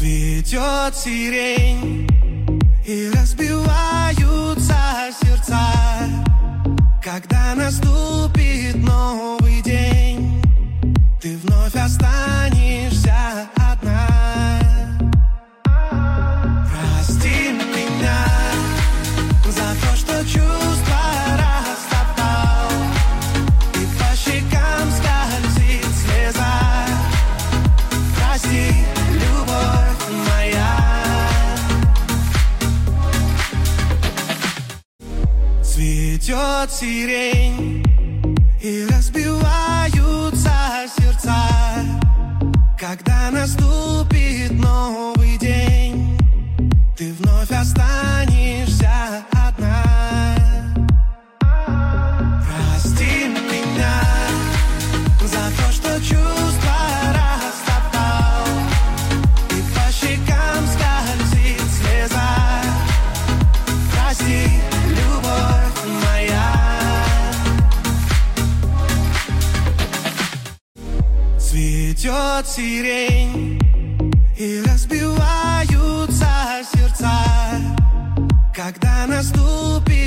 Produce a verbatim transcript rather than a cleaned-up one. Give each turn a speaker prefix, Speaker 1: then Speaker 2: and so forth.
Speaker 1: Цветет сирень, и разбиваются сердца, когда наступит новый день, ты вновь останешься одна. Прости меня за то, что чувства растоптал, и по щекам скользит слеза. Прости, любовь моя. Цветет сирень, и разбиваются сердца, когда наступит новый день, ты вновь останешься одна. Прости меня за то, что чувства растоптал, и по щекам скользит слеза. Прости, любовь моя. Цветет сирень, и разбиваются сердца, когда наступит